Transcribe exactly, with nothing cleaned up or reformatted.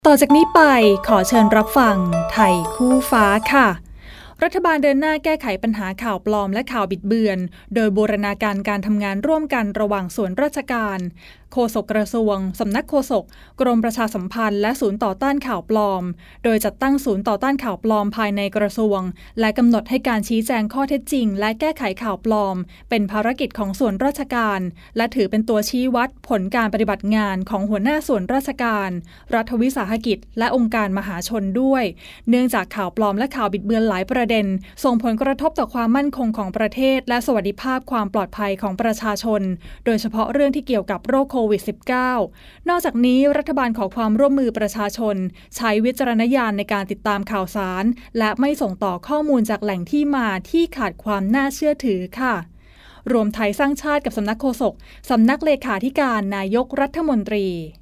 ต่อจากนี้ไปขอเชิญรับฟังไทยคู่ฟ้าค่ะรัฐบาลเดินหน้าแก้ไขปัญหาข่าวปลอมและข่าวบิดเบือนโดยบูรณาการการทำงานร่วมกันระหว่างส่วนราชการโฆษกกระทรวงสำนักโฆษกกรมประชาสัมพันธ์และศูนย์ต่อต้านข่าวปลอมโดยจัดตั้งศูนย์ต่อต้านข่าวปลอมภายในกระทรวงและกำหนดให้การชี้แจงข้อเท็จจริงและแก้ไขข่าวปลอมเป็นภารกิจของส่วนราชการและถือเป็นตัวชี้วัดผลการปฏิบัติงานของหัวหน้าส่วนราชการรัฐวิสาหกิจและองค์การมหาชนด้วยเนื่องจากข่าวปลอมและข่าวบิดเบือนหลายประเด็นส่งผลกระทบต่อความมั่นคงของประเทศและสวัสดิภาพความปลอดภัยของประชาชนโดยเฉพาะเรื่องที่เกี่ยวกับโรคโควิด สิบเก้า นอกจากนี้รัฐบาลขอความร่วมมือประชาชนใช้วิจารณญาณในการติดตามข่าวสารและไม่ส่งต่อข้อมูลจากแหล่งที่มาที่ขาดความน่าเชื่อถือค่ะรวมไทยสร้างชาติกับสำนักโฆษกสำนักเลขาธิการนายกรัฐมนตรี